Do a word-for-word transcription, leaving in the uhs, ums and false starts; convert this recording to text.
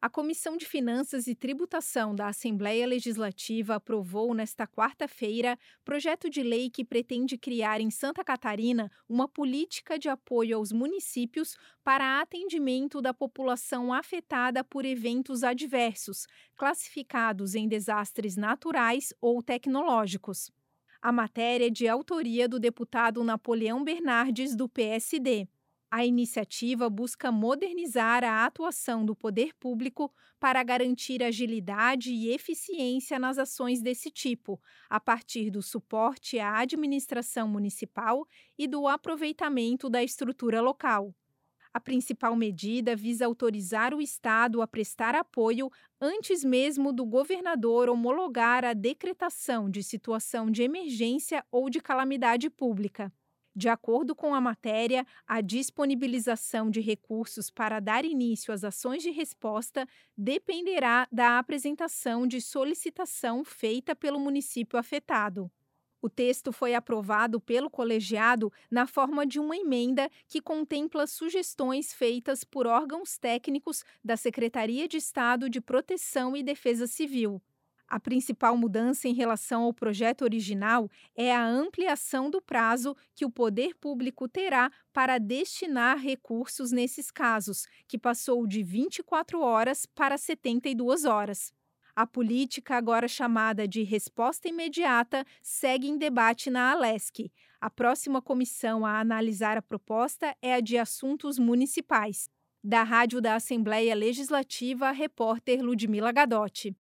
A Comissão de Finanças e Tributação da Assembleia Legislativa aprovou nesta quarta-feira projeto de lei que pretende criar em Santa Catarina uma política de apoio aos municípios para atendimento da população afetada por eventos adversos, classificados em desastres naturais ou tecnológicos. A matéria é de autoria do deputado Napoleão Bernardes, do P S D. A iniciativa busca modernizar a atuação do poder público para garantir agilidade e eficiência nas ações desse tipo, a partir do suporte à administração municipal e do aproveitamento da estrutura local. A principal medida visa autorizar o Estado a prestar apoio antes mesmo do governador homologar a decretação de situação de emergência ou de calamidade pública. De acordo com a matéria, a disponibilização de recursos para dar início às ações de resposta dependerá da apresentação de solicitação feita pelo município afetado. O texto foi aprovado pelo colegiado na forma de uma emenda que contempla sugestões feitas por órgãos técnicos da Secretaria de Estado de Proteção e Defesa Civil. A principal mudança em relação ao projeto original é a ampliação do prazo que o poder público terá para destinar recursos nesses casos, que passou de vinte e quatro horas para setenta e duas horas. A política, agora chamada de Resposta Imediata, segue em debate na Alesc. A próxima comissão a analisar a proposta é a de Assuntos Municipais. Da Rádio da Assembleia Legislativa, a repórter Ludmila Gadotti.